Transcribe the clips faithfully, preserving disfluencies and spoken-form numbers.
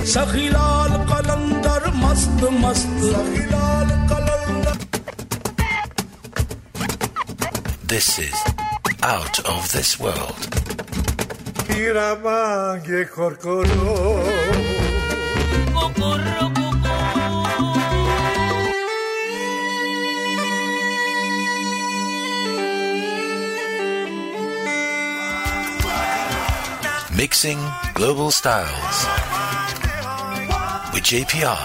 सखीलाल कलंदर मस्त मस्त सखीलाल कलंदर. This is Out of This World. Iramange korkoro. Kokoro koko. Mixing global styles with J P R.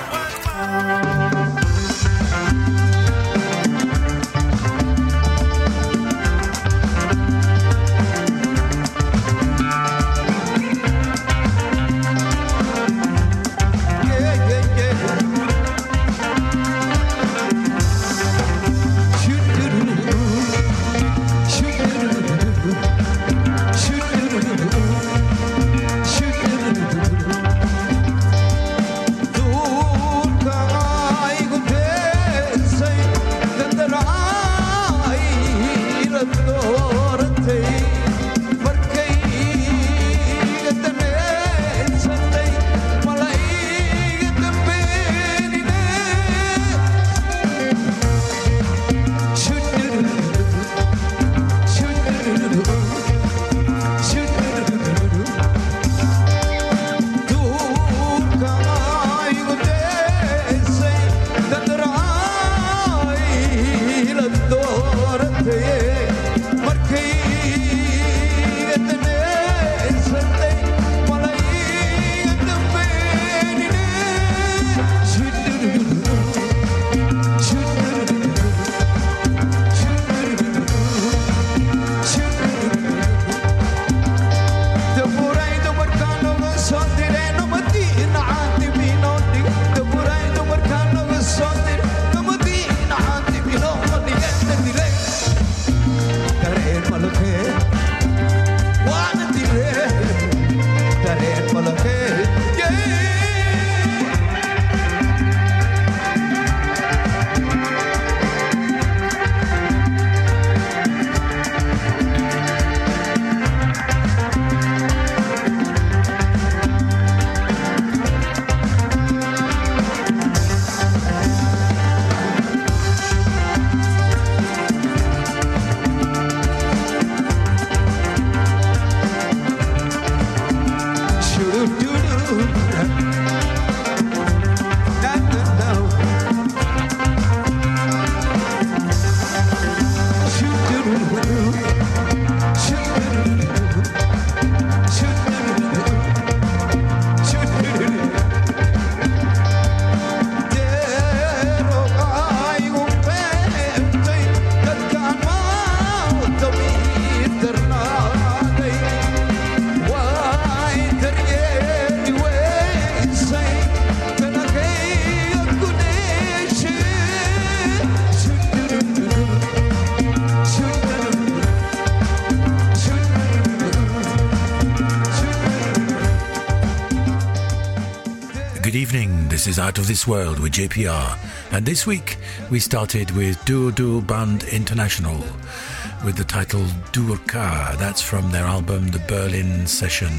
This is Out of This World with J P R, and this week we started with Dur Dur Band International with the title Durka. That's from their album The Berlin Session.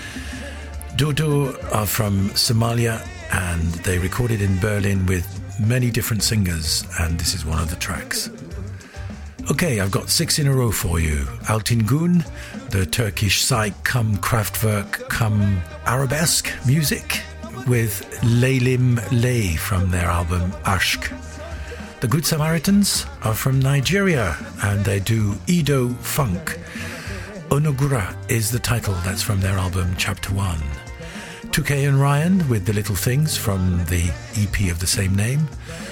Dur Dur are from Somalia and they recorded in Berlin with many different singers, and this is one of the tracks. Okay, I've got six in a row for you. Altin Gün, the Turkish Psych cum Kraftwerk cum Arabesque music, with Leylim Ley from their album Aşk. The Good Samaritans are from Nigeria and they do Edo Funk. Onogura is the title, that's from their album Chapter one. two K and Ryan with The Little Things from the E P of the same name.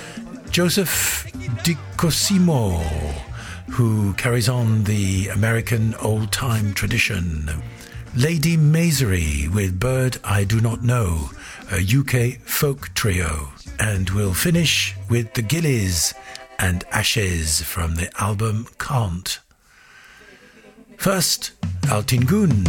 Joseph Dicosimo, who carries on the American old-time tradition. Lady Masery with Bird I Do Not Know, a U K folk trio. And we'll finish with the Gillies and Ashes from the album Can't. First, Altin Gün.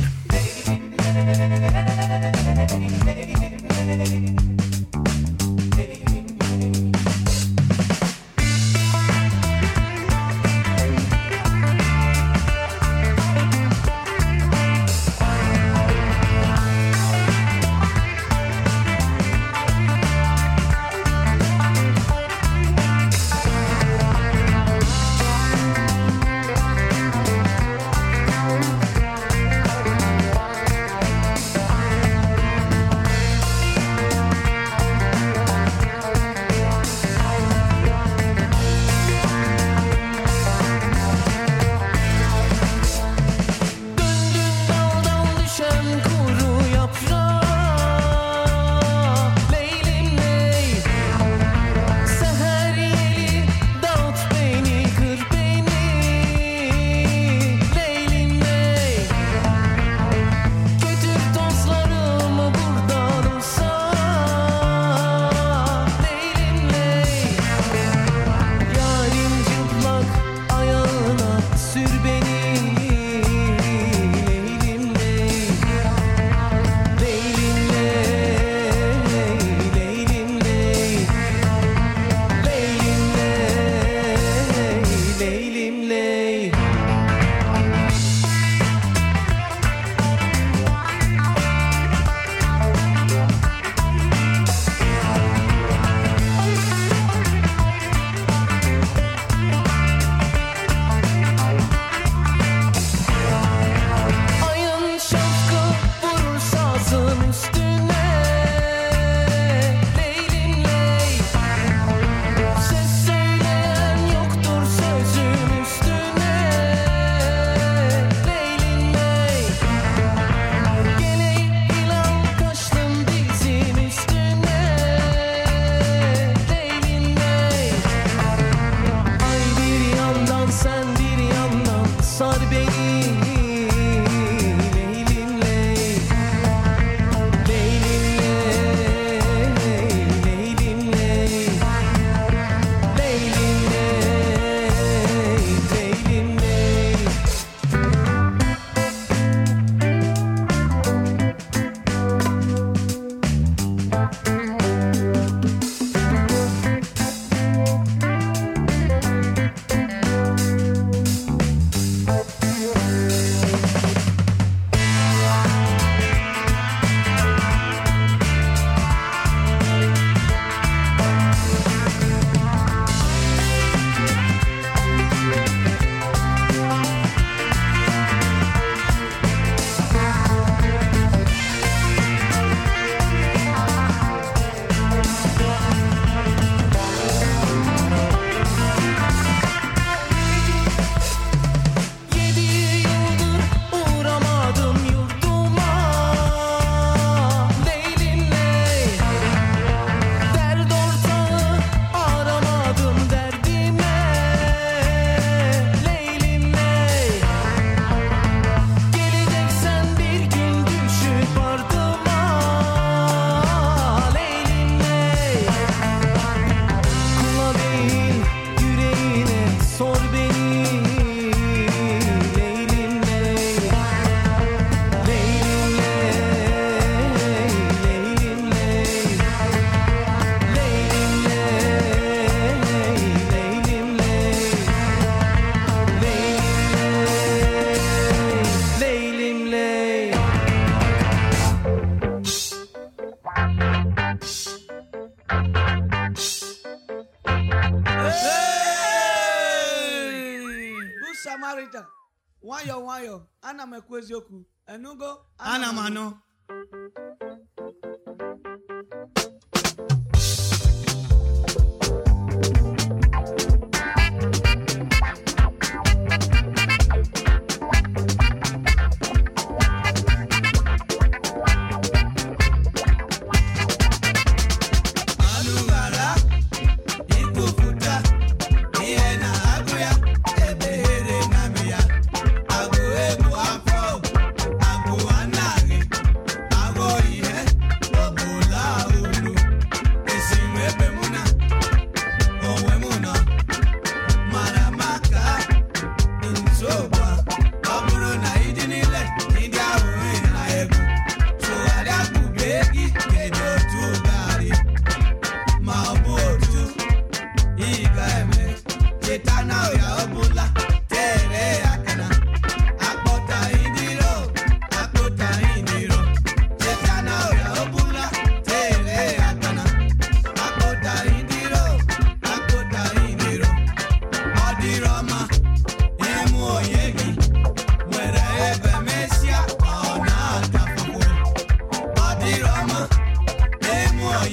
Samaritan. Wayo wayo. Ana mekwezi oku. Enugo. Ana mano.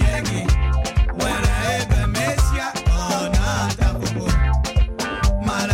Mara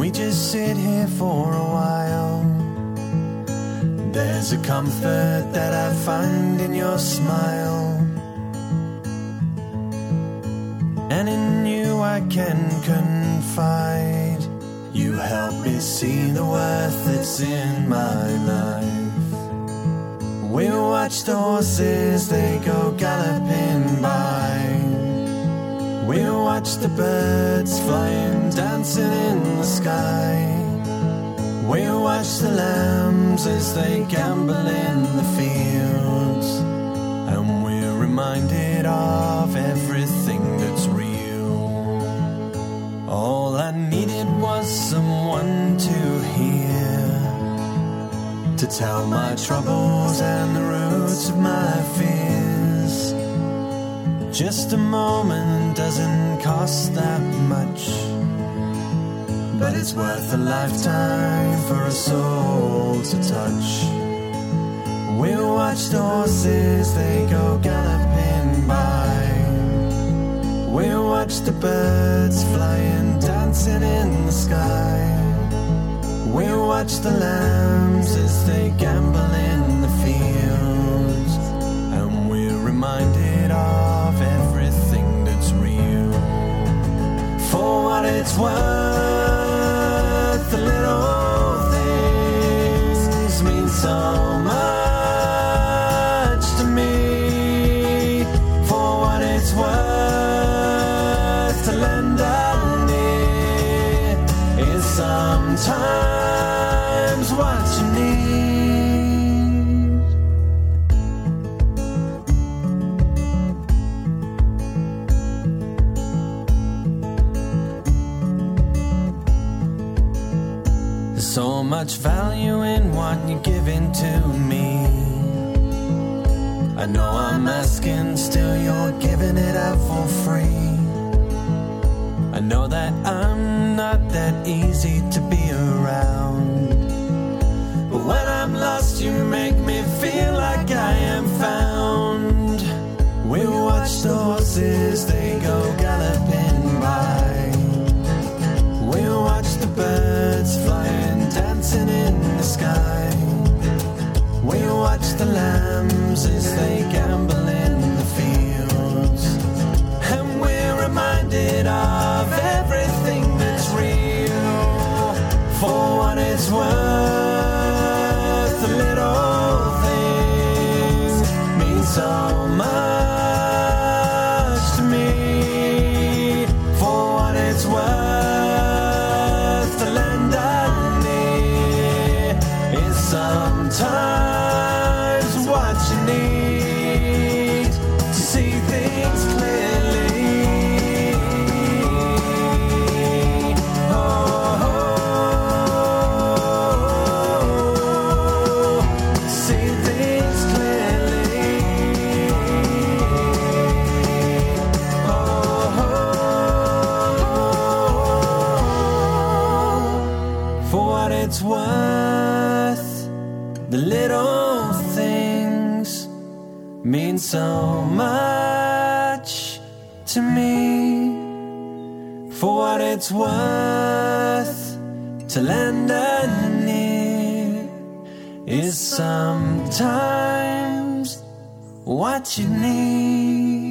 we just sit here for a while. There's a comfort that I find in your smile, and in you I can confide. You help me see the worth that's in my life. We watch the horses, they go galloping by. We watch the birds flying, dancing in the sky. We watch the lambs as they gamble in the fields, and we're reminded of everything that's real. All I needed was someone to hear, to tell my troubles and the roots of my fears. Just a moment doesn't cost that much, but it's worth a lifetime for a soul to touch. We watch the horses, they go galloping by. We watch the birds flying, dancing in the sky. We watch the lambs as they gamble in the fields, and we're reminded of everything that's real. For what it's worth, the little things mean so much to me. For what it's worth, to lend an ear is sometimes what you need. So much value in what you're giving to me. I know I'm asking, still you're giving it out for free. I know that I'm not that easy to be around, but when I'm lost you make me feel like I am found. We watch the horses, they go galloping by. We watch the birds flying, dancing in the sky. We watch the lambs as they gamble in the fields, and we're reminded of everything that's real. For what it's worth, the little things mean so much to me. For what it's worth, sometimes what you need to see things clearly. Oh, see things clearly. Oh, for what it's worth, the little things mean so much to me. For what it's worth, to lend an ear is sometimes what you need.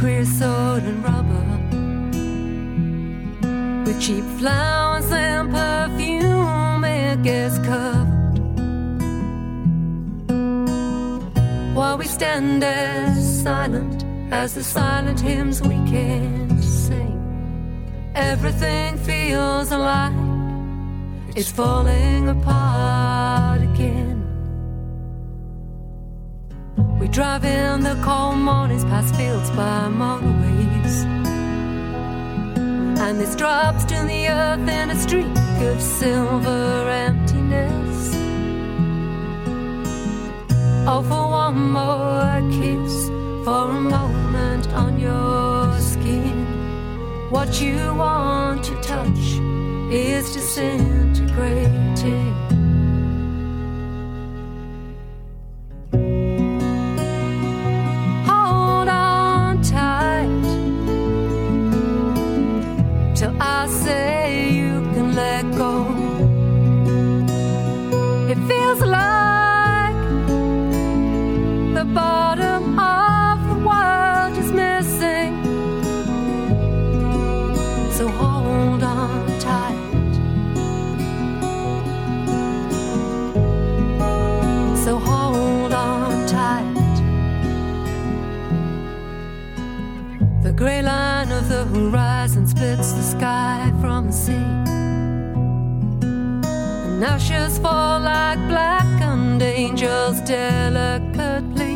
creosote and rubber, with cheap flowers and perfume, it gets covered. While we stand as silent as the silent hymns we can't sing, everything feels like it's falling apart again. We drive in the cold mornings past fields by motorways, and this drops to the earth in a streak of silver emptiness. Oh, for one more kiss, for a moment on your skin. What you want to touch is disintegrating. Hold on tight till I say you can let go. It feels like the bottom of the world is missing. So hold on tight. So hold on tight. The grey line of the horizon splits the sky from the sea, and ashes fall like blackened angels delicately.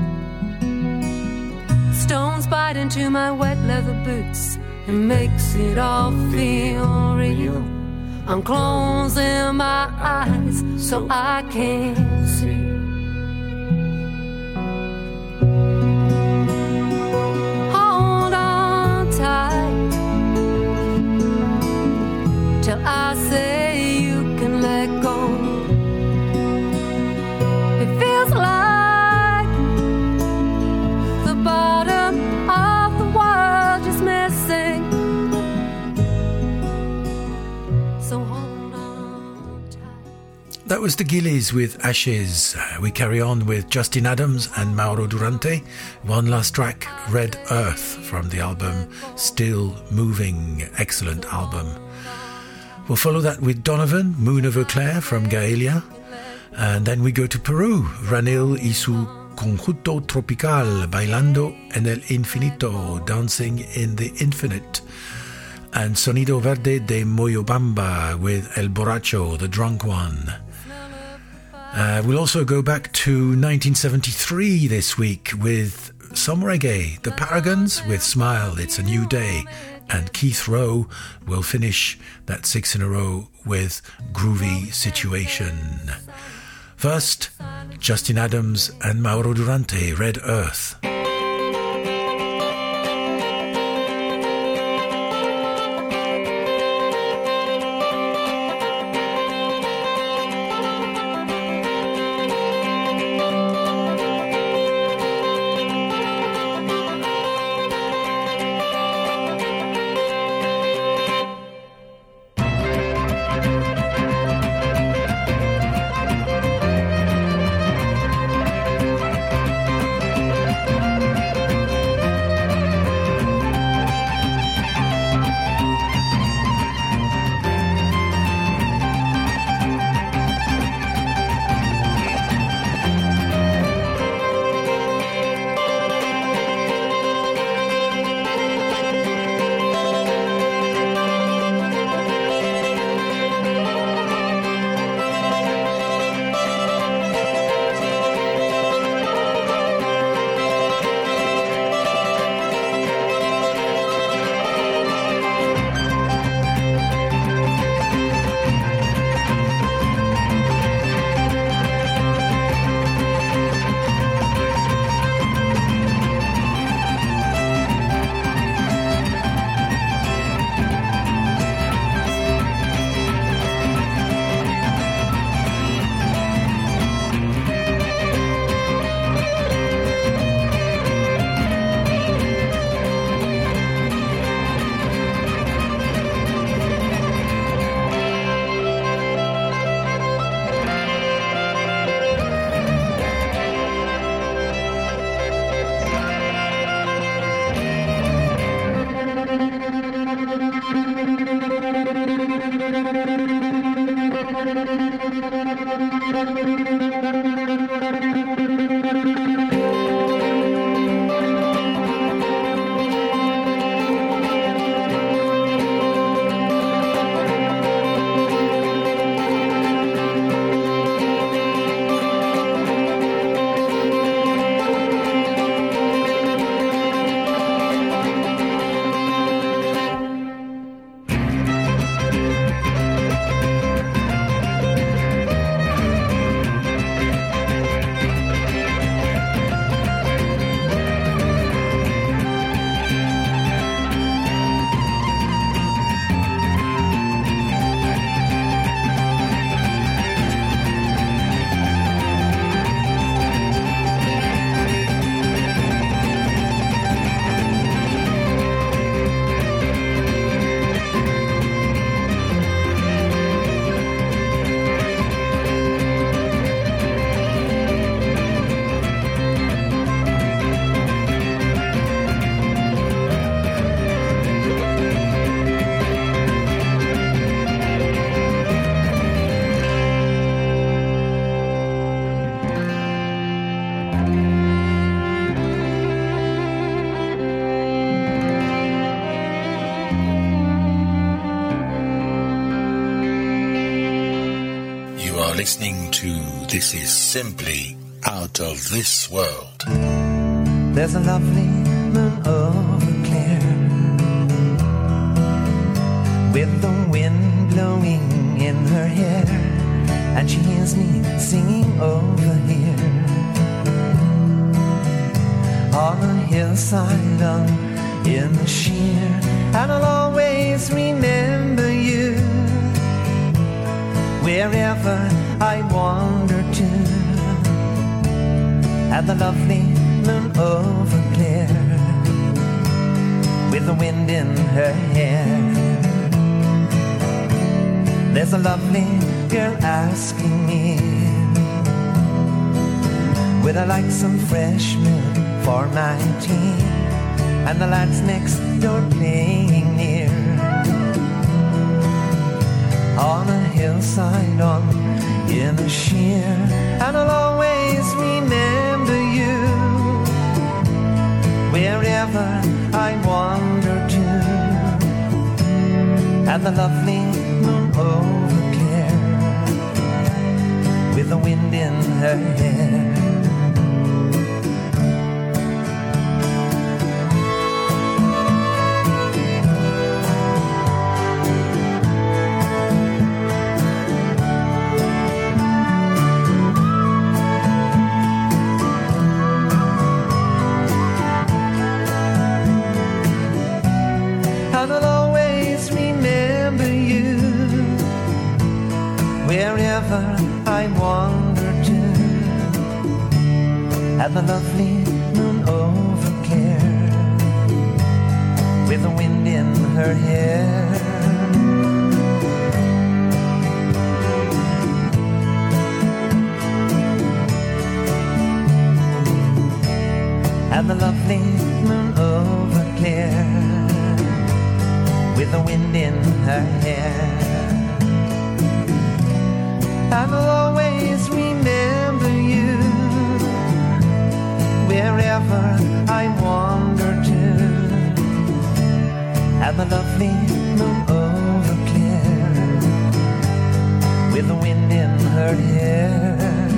Stones bite into my wet leather boots and makes it all feel real. I'm closing my eyes so I can't see. Hold on tight till I say you can let go. It feels like the bottom of the world is missing. So hold on tight. That was the Gillies with Ashes. We carry on with Justin Adams and Mauro Durante. One last track, Red Earth, from the album Still Moving. Excellent album. We'll follow that with Donovan, Moon Over Clare from Gaelia. And then we go to Peru, Ranil y su Conjunto Tropical, Bailando en el Infinito, Dancing in the Infinite. And Sonido Verde de Moyobamba with El Borracho, the Drunk One. Uh, we'll also go back to nineteen seventy-three this week with some reggae. The Paragons with Smile, It's a New Day. And Keith Rowe will finish that six in a row with Groovy Situation. First, Justin Adams and Mauro Durante, Red Earth. Thank listening to This Is Simply Out of This World. There's a lovely moon over Clare, with the wind blowing in her hair, and she hears me singing over here on a hillside on in the sheer, and I'll always remember you wherever I wander to, at the lovely moon over Clare, with the wind in her hair. There's a lovely girl asking me, would I like some fresh milk for my tea, and the lads next door playing near, on a hillside on in a sheer, and I'll always remember you wherever I wander to, at the lovely moon over Clare, with the wind in her hair. And I'll always remember you wherever I wander to, at the lovely moon over Clare, with the wind in her hair. At the lovely moon over Clare, with the wind in her hair. And I'll always remember you wherever I wander to, at the lovely moon over Clare, with the wind in her hair,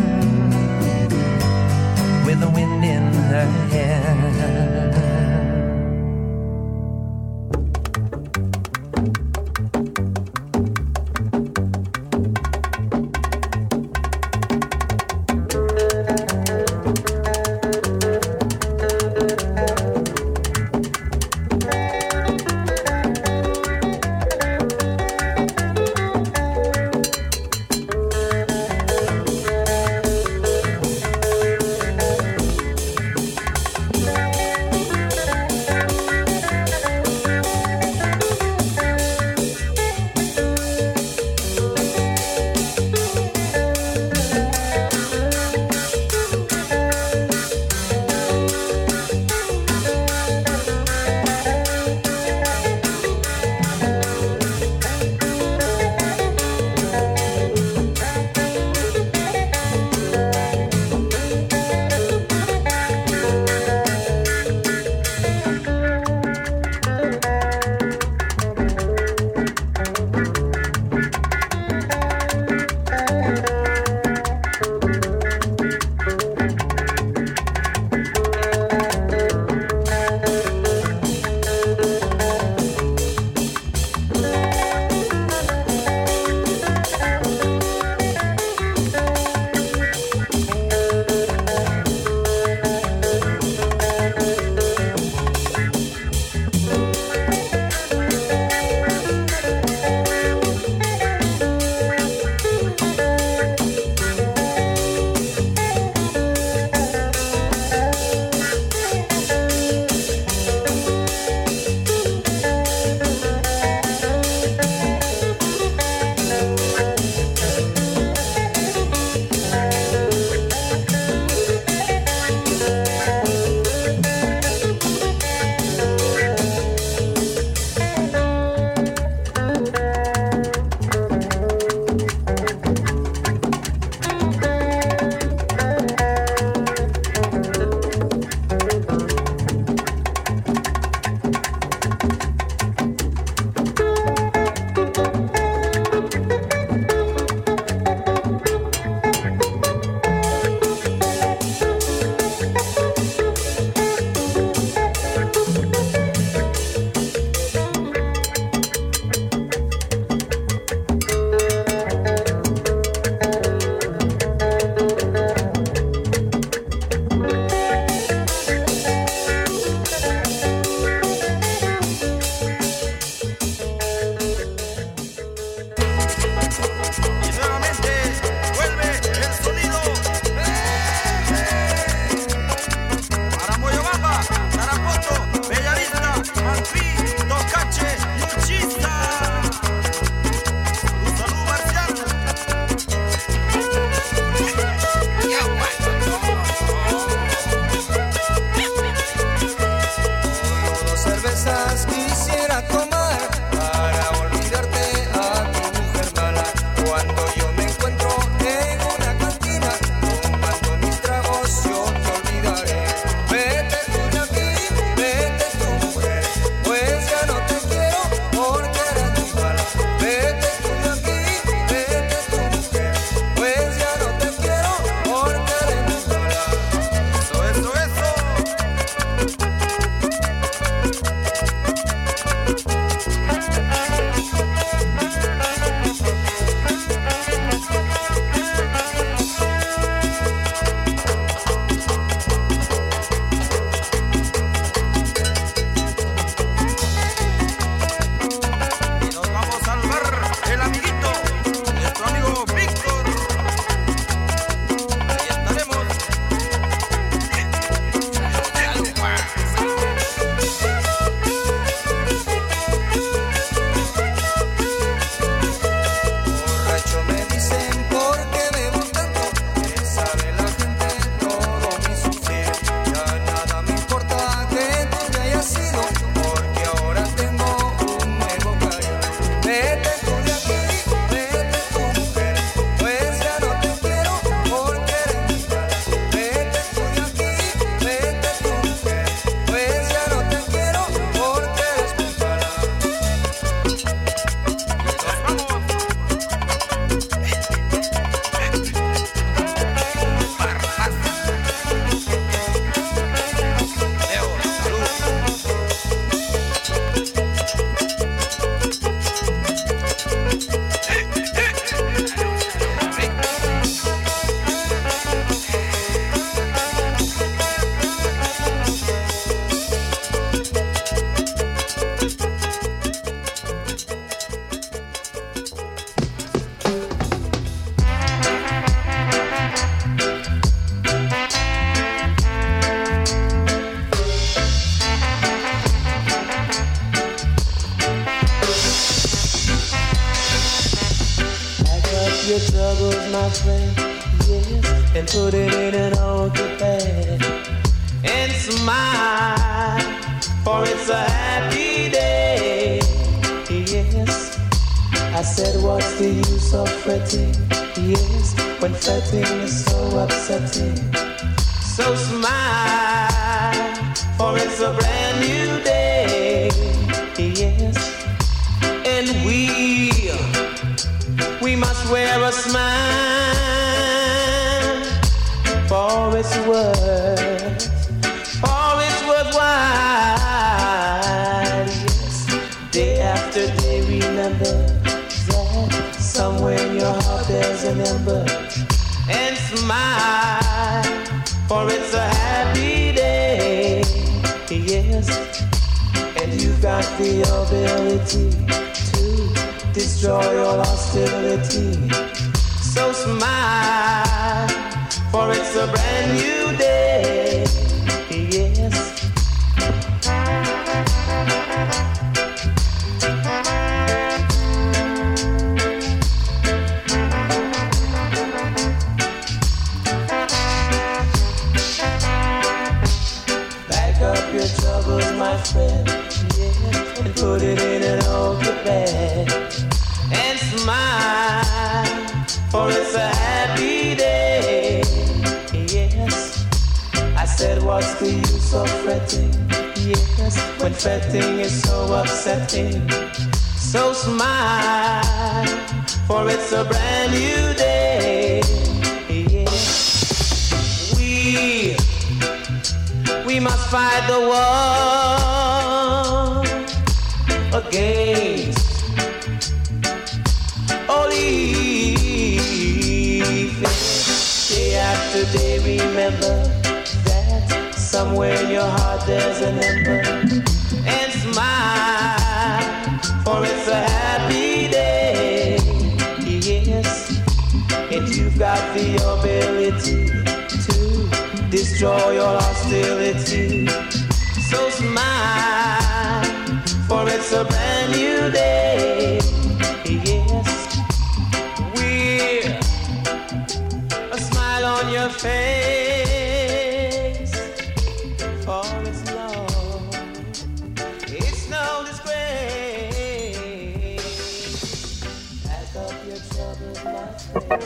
with the wind in her hair. your troubles, my friend, yes, and put it in an old bag. And smile, for it's a happy day, yes. I said, what's the use of fretting, yes, when fretting is so upsetting. So smile, for it's a brand new day, yes. And we, we must wear a smile, for it's worth, for it's worthwhile, yes. Day after day remember that somewhere in your heart there's an ember. And smile, for it's a happy day, yes. And you've got the ability to destroy all hostility. So smile, for it's a brand new day, yes. Your troubles, my friend, yeah, and put it in an old bag. And smile, for it's a happy day, yes. I said, what's the use of fretting, yes, when fretting is so upsetting. So smile, for it's a brand new day, yes. We We must fight the war against all evil. Day after day, remember that somewhere in your heart there's an ember. And smile, for it's a happy day, yes. And you've got the ability destroy your hostility. So smile, for it's a brand new day, yes. We're a smile on your face, for it's no, it's no disgrace. Pack up your troubles, my friend.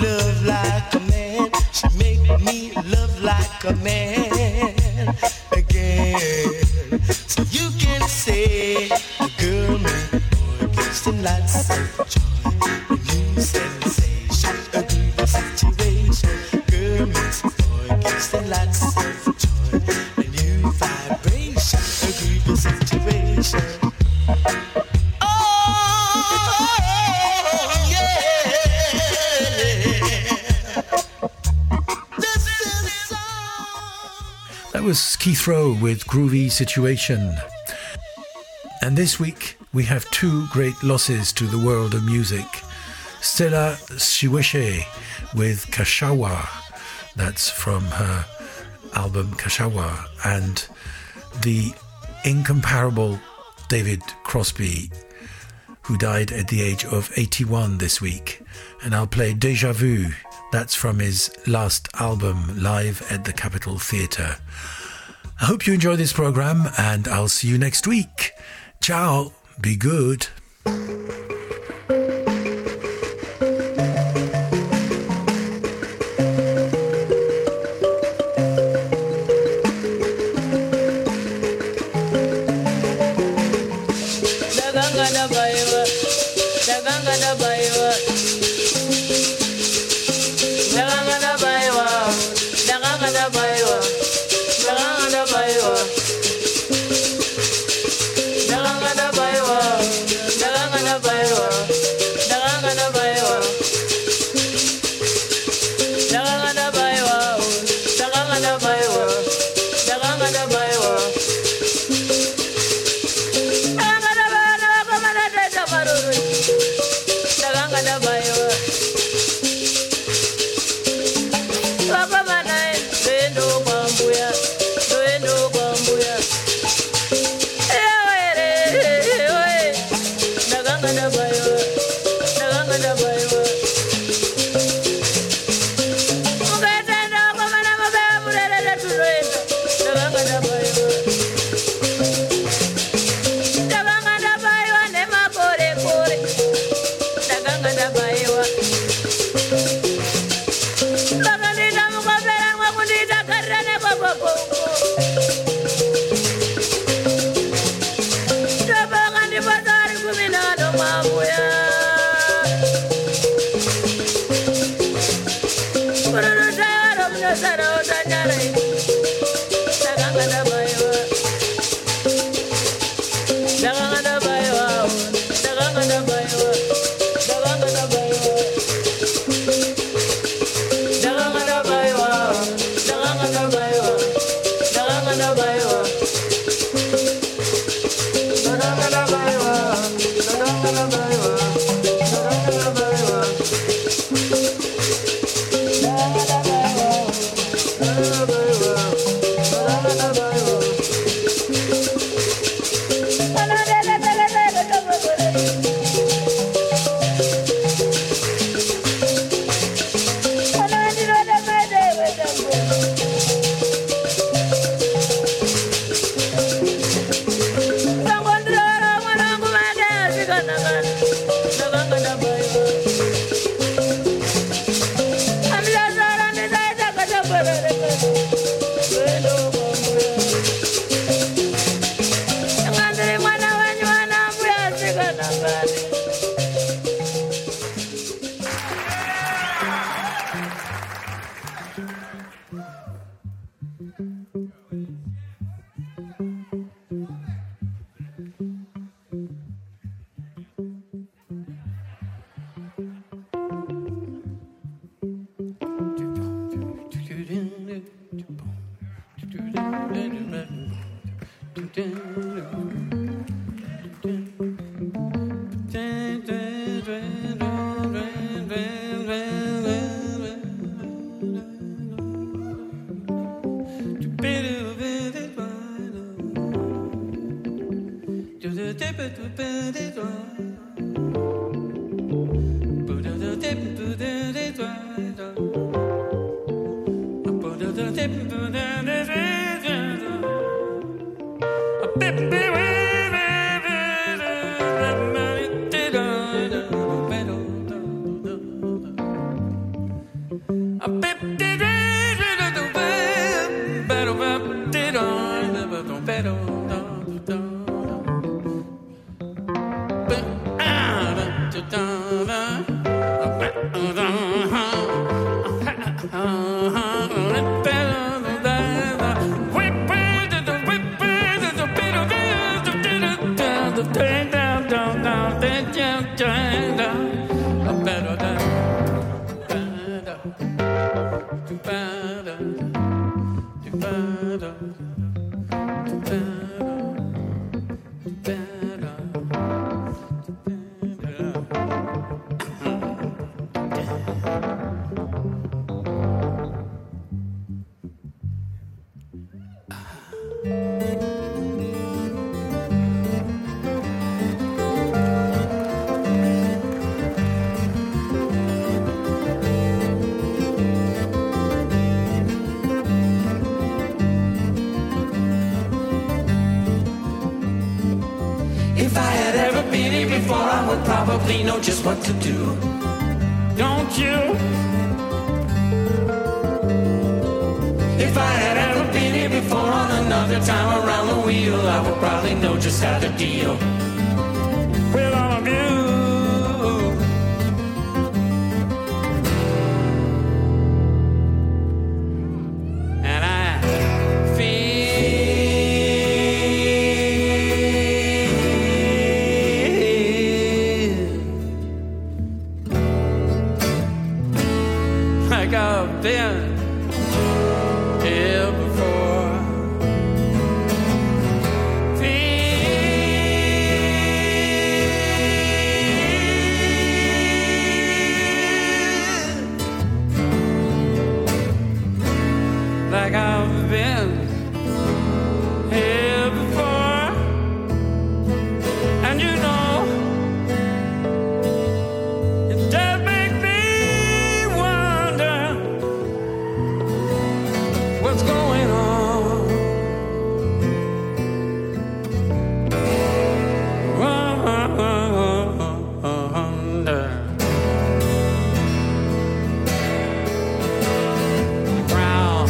love like a man. She make me love like a man again. So you can say a girl make boy gives them lots of joy. A new sensation, a groovy situation. Girl makes boy gives them lots of joy. A new vibration, a groovy situation. That was Keith Rowe with Groovy Situation. And this week we have two great losses to the world of music. Stella Shiweshe with Kashawa, that's from her album Kashawa, and the incomparable David Crosby, who died at the age of eighty-one this week. And I'll play Deja Vu, that's from his last album, Live at the Capitol Theatre. I hope you enjoy this program, and I'll see you next week. Ciao, be good. probably know just what to do. Don't you? If I had ever been here before on another time around the wheel, I would probably know just how to deal with all of you. And I feel like I've been here before. Feel like I've been here before. And you know, it does make me wonder what's going on. Wonder. Ground.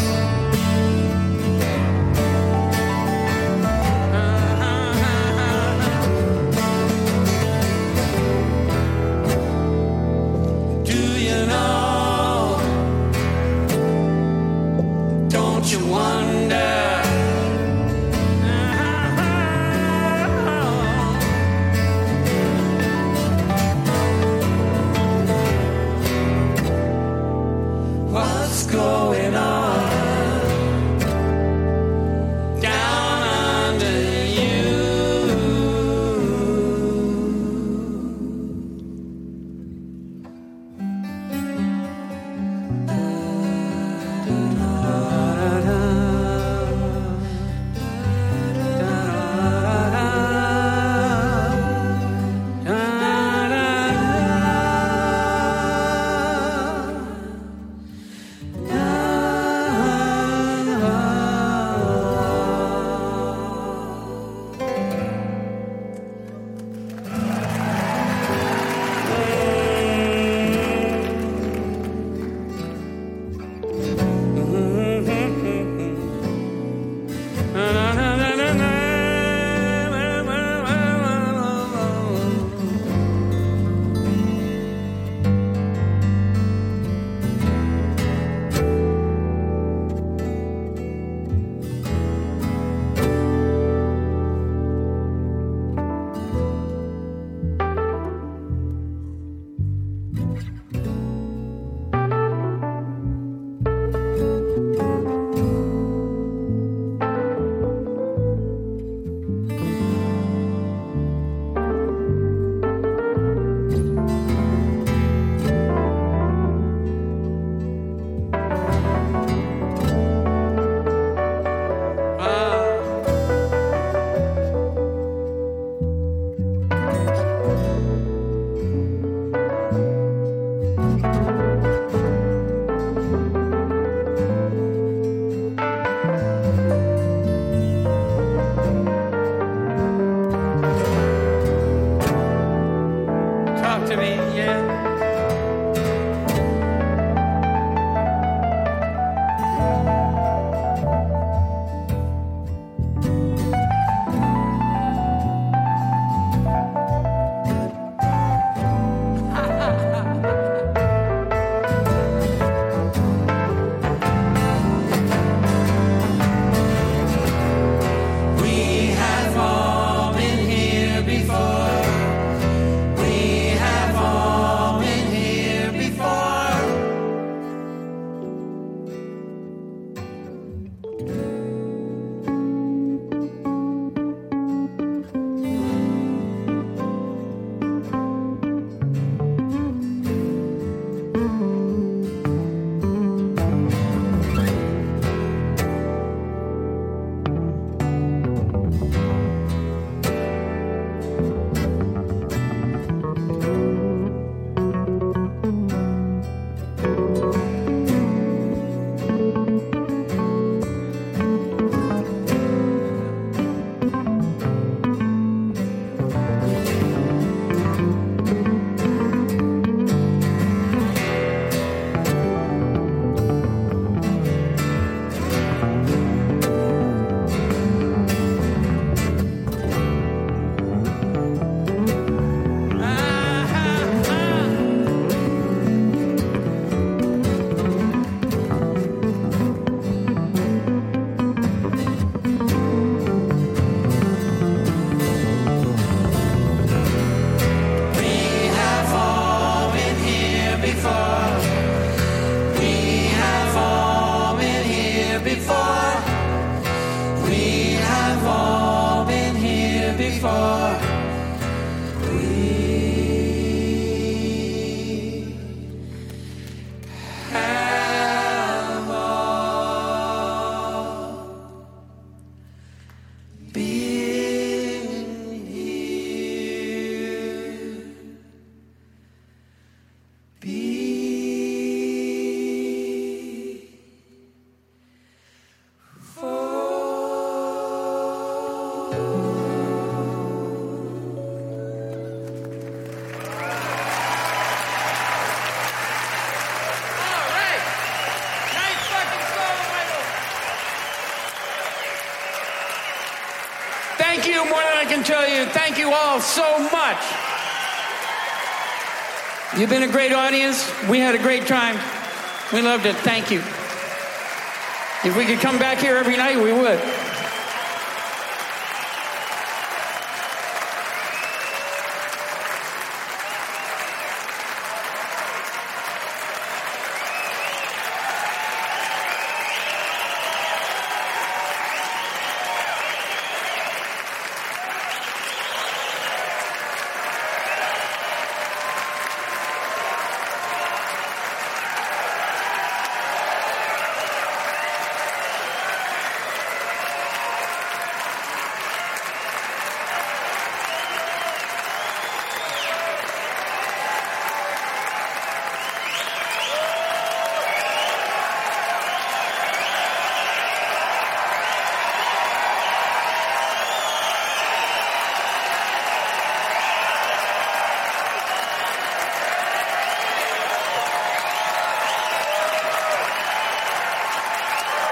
Do you know? Don't you wonder? What's going on down under you? before. Thank you more than I can tell you. Thank you all so much. You've been a great audience. We had a great time. We loved it. Thank you. If we could come back here every night, we would.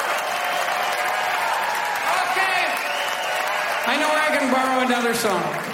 I know I can borrow another song.